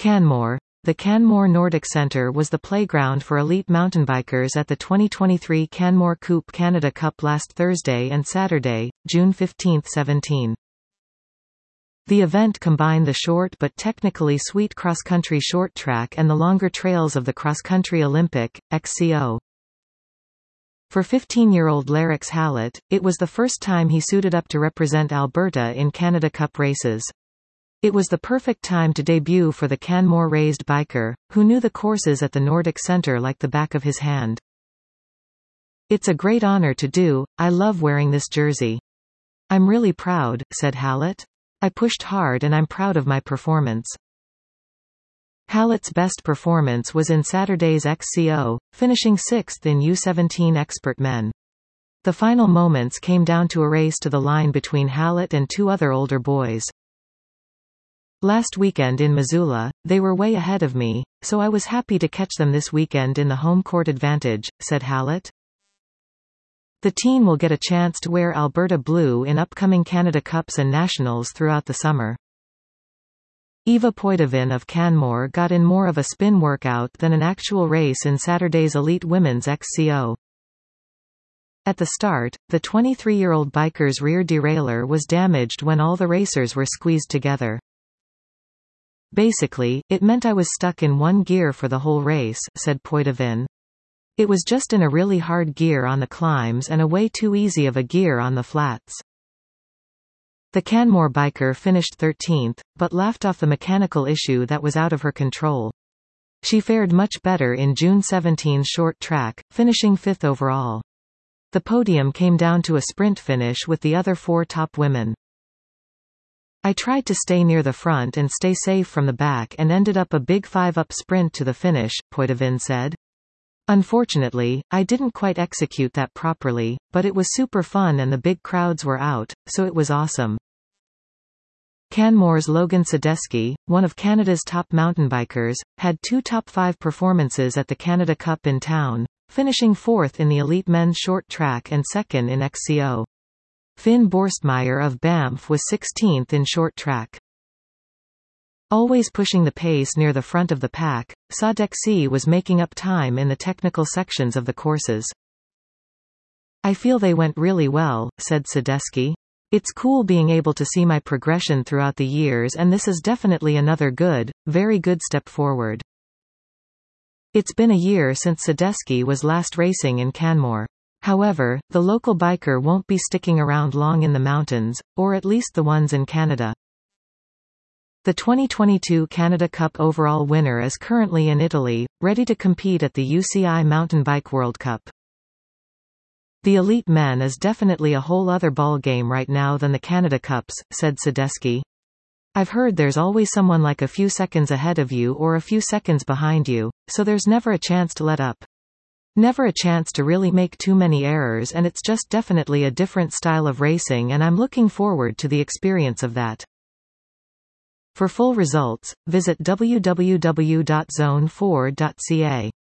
Canmore. The Canmore Nordic Centre was the playground for elite mountain bikers at the 2023 Canmore Coupe Canada Cup last Thursday and Saturday, June 15–17. The event combined the short but technically sweet cross-country short track and the longer trails of the cross-country Olympic, XCO. For 15-year-old Larix Hallett, it was the first time he suited up to represent Alberta in Canada Cup races. It was the perfect time to debut for the Canmore-raised biker, who knew the courses at the Nordic Centre like the back of his hand. "It's a great honour to do, I love wearing this jersey. I'm really proud," said Hallett. "I pushed hard and I'm proud of my performance." Hallett's best performance was in Saturday's XCO, finishing 6th in U17 Expert Men. The final moments came down to a race to the line between Hallett and two other older boys. "Last weekend in Missoula, they were way ahead of me, so I was happy to catch them this weekend in the home court advantage," said Hallett. The teen will get a chance to wear Alberta blue in upcoming Canada Cups and Nationals throughout the summer. Eva Poitevin of Canmore got in more of a spin workout than an actual race in Saturday's Elite Women's XCO. At the start, the 23-year-old biker's rear derailleur was damaged when all the racers were squeezed together. "Basically, it meant I was stuck in one gear for the whole race," said Poitevin. "It was just in a really hard gear on the climbs and a way too easy of a gear on the flats." The Canmore biker finished 13th, but laughed off the mechanical issue that was out of her control. She fared much better in June 17 short track, finishing 5th overall. The podium came down to a sprint finish with the other four top women. "I tried to stay near the front and stay safe from the back and ended up a big 5-up sprint to the finish," Poitevin said. "Unfortunately, I didn't quite execute that properly, but it was super fun and the big crowds were out, so it was awesome." Canmore's Logan Sadesky, one of Canada's top mountain bikers, had two top 5 performances at the Canada Cup in town, finishing 4th in the elite men's short track and 2nd in XCO. Finn Borstmeyer of Banff was 16th in short track. Always pushing the pace near the front of the pack, Sadesky was making up time in the technical sections of the courses. "I feel they went really well," said Sadesky. "It's cool being able to see my progression throughout the years, and this is definitely another very good step forward." It's been a year since Sadesky was last racing in Canmore. However, the local biker won't be sticking around long in the mountains, or at least the ones in Canada. The 2022 Canada Cup overall winner is currently in Italy, ready to compete at the UCI Mountain Bike World Cup. "The elite men is definitely a whole other ball game right now than the Canada Cups," said Sadesky. "I've heard there's always someone like a few seconds ahead of you or a few seconds behind you, so there's never a chance to let up. Never a chance to really make too many errors, and it's just definitely a different style of racing, and I'm looking forward to the experience of that." For full results, visit www.zone4.ca.